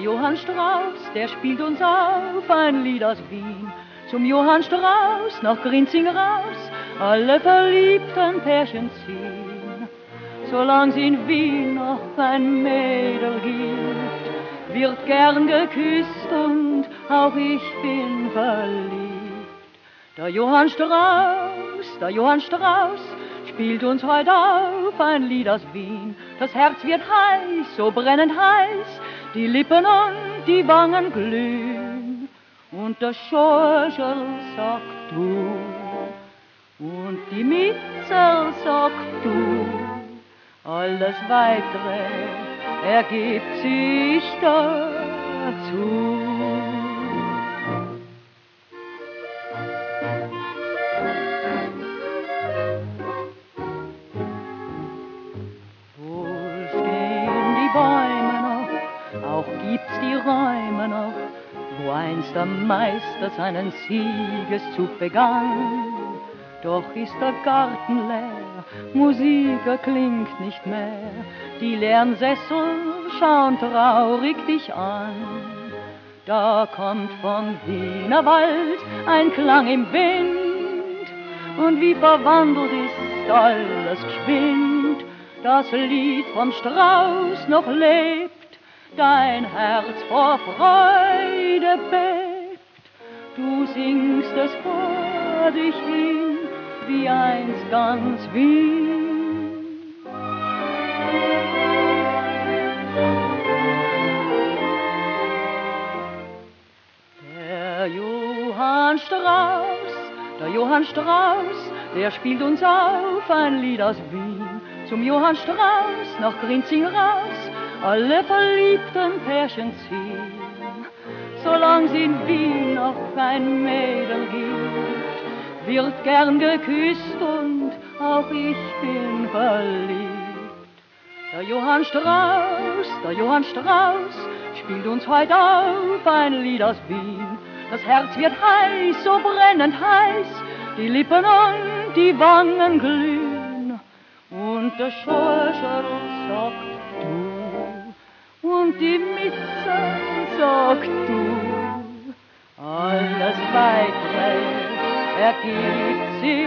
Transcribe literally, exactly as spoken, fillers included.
Johann Strauß, der spielt uns auf ein Lied aus Wien. Zum Johann Strauß nach Grinzing raus, alle verliebten Pärchen ziehen. Solang sie in Wien noch ein Mädel gibt, wird gern geküsst und auch ich bin verliebt. Der Johann Strauß, der Johann Strauß, spielt uns heute auf ein Lied aus Wien. Das Herz wird heiß, so brennend heiß, die Lippen und die Wangen glühen. Und der Schorschel sagt du, und die Mitzel sagt du, alles Weitere ergibt sich dazu. Wohl stehen die Bäume noch, auch gibt's die Räume noch, wo einst der Meister seinen Siegeszug begann. Doch ist der Garten leer, Musik erklingt nicht mehr, die leeren Sessel schauen traurig dich an. Da kommt vom Wienerwald ein Klang im Wind, und wie verwandelt ist alles geschwind. Das Lied vom Strauß noch lebt, dein Herz vor Freude bebt. Du singst es vor dich hin, wie einst ganz Wien. Der Johann Strauß, der Johann Strauß, der spielt uns auf ein Lied aus Wien. Zum Johann Strauß nach Grinzing raus, alle verliebten Pärchen ziehen. Solang sie in Wien noch ein Mädel gibt, wird gern geküsst und auch ich bin verliebt. Der Johann Strauß, der Johann Strauß, spielt uns heute auf ein Lied aus Wien. Das Herz wird heiß, so brennend heiß, die Lippen und die Wangen glühen. Und der Schorschel sagt du, und die Mitze sagt du, alles Weitere ergibt sich